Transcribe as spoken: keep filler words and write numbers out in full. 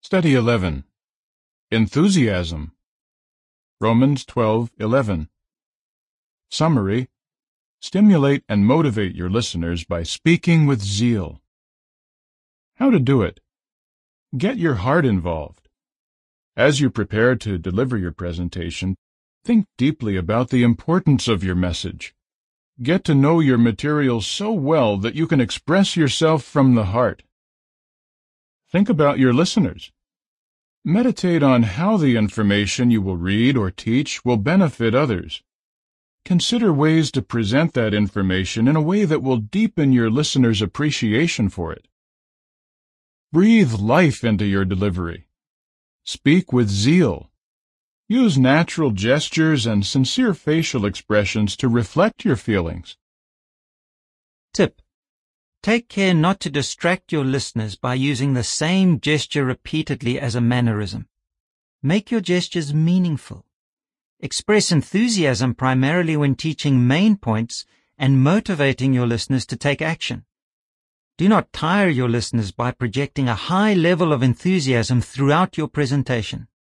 Study eleven. Enthusiasm. Romans twelve eleven. Summary. Stimulate and motivate your listeners by speaking with zeal. How to do it. Get your heart involved. As you prepare to deliver your presentation, think deeply about the importance of your message. Get to know your material so well that you can express yourself from the heart. Think about your listeners. Meditate on how the information you will read or teach will benefit others. Consider ways to present that information in a way that will deepen your listeners' appreciation for it. Breathe life into your delivery. Speak with zeal. Use natural gestures and sincere facial expressions to reflect your feelings. Tip. Take care not to distract your listeners by using the same gesture repeatedly as a mannerism. Make your gestures meaningful. Express enthusiasm primarily when teaching main points and motivating your listeners to take action. Do not tire your listeners by projecting a high level of enthusiasm throughout your presentation.